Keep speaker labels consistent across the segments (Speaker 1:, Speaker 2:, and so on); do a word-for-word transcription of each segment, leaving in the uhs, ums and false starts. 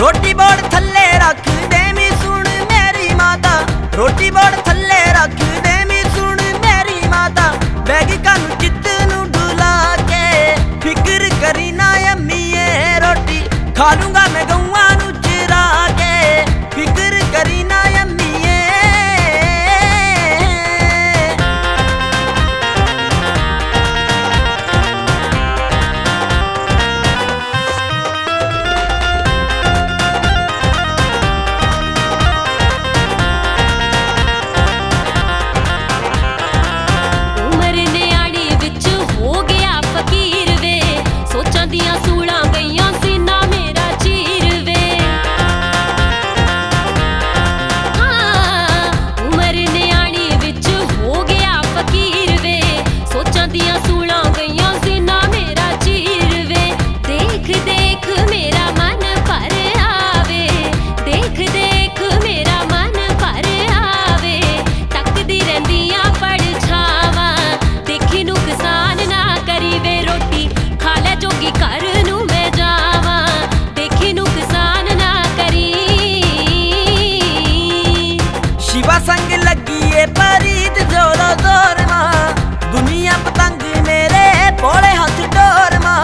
Speaker 1: रोटी बोड़ थल्ले रख देवी सुन मेरी माता, रोटी बोड़ थल्ले रख देवी सुन मेरी माता। बैगी कानू चित्त नू डुला के फिक्र करी ना अम्मीए, रोटी खा लूंगा मैं गौआ नू चरा के फिक्र करी ना अम्मीए। शिवा संग लगी है परीत जोरो जोर मां, दुनिया पतंग मेरे भोले हाथ डोर मां।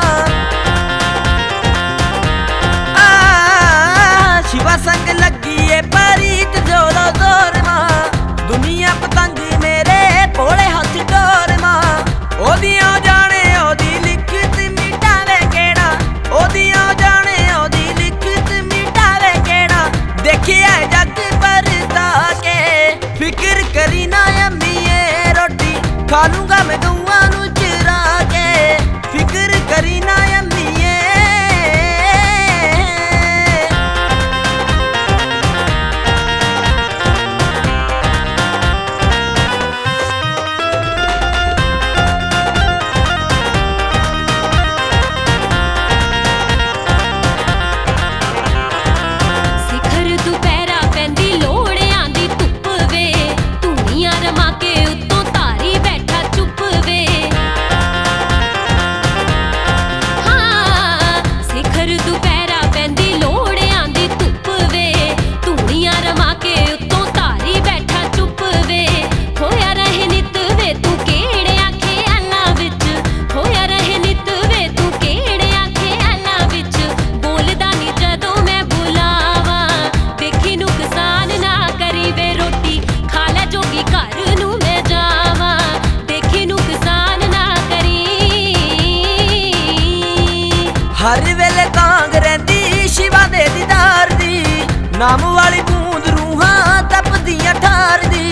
Speaker 1: शिवा संग लगी है परीत जोरो जोर मां, दुनिया पतंग मेरे भोले हाथ डोर मां। ओदियां जाने ओदी लिखत मिटावे केड़ा, ओदियां जाने ओदी लिखत मिटावे केड़ा। देखिए जग परदा के फिक्र करी ना अम्मीए, रोटी खा लूंगा मैं गौआ नू चरा के फिक्र करी ना अम्मीए। हर वेले कांग रहिंदी शिवा दे दीदार दी, नाम वाली बूंद रूहां तपदियां ठार दी।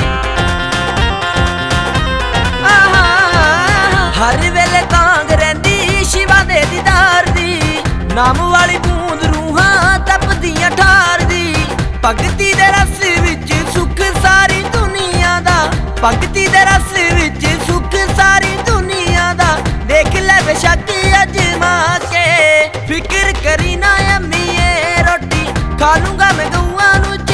Speaker 1: हर वेले कांग रहिंदी शिवा दे दीदार दी, नाम वाली बूंद रूहां तपदियां ठार दी। भगती दे रस विच सुख सारी दुनिया दा, भगती दे रस विच सुख सारी दुनिया दा। देख ले बेशक अजमा के फिक्र करी ना अम्मीए, रोटी खा लूंगा मैं गौआ नू